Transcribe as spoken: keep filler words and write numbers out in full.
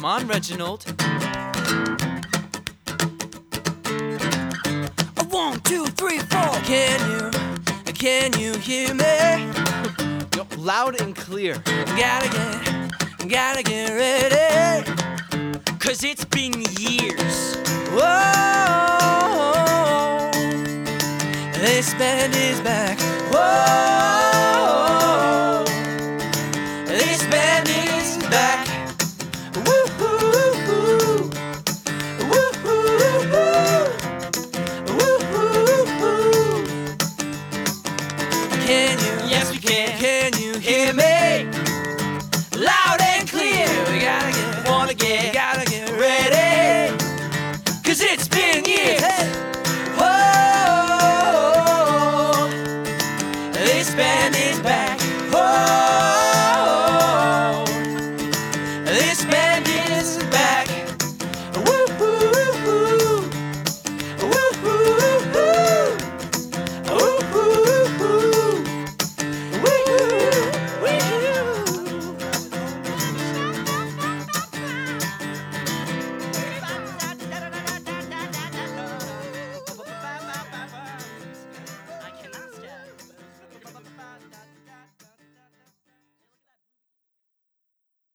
Come on, Reginald. One, two, three, four. Can you, can you hear me? Yo, loud and clear. Gotta get, gotta get ready. Cause it's been years. Whoa, this band is back. Whoa, this band is back. Woo-hoo-hoo, woo-hoo-hoo, woo-hoo-hoo. Can you, Yes, we can. can you hear me? Loud and clear. We gotta get, Wanna get gotta get ready. Cause it's been years.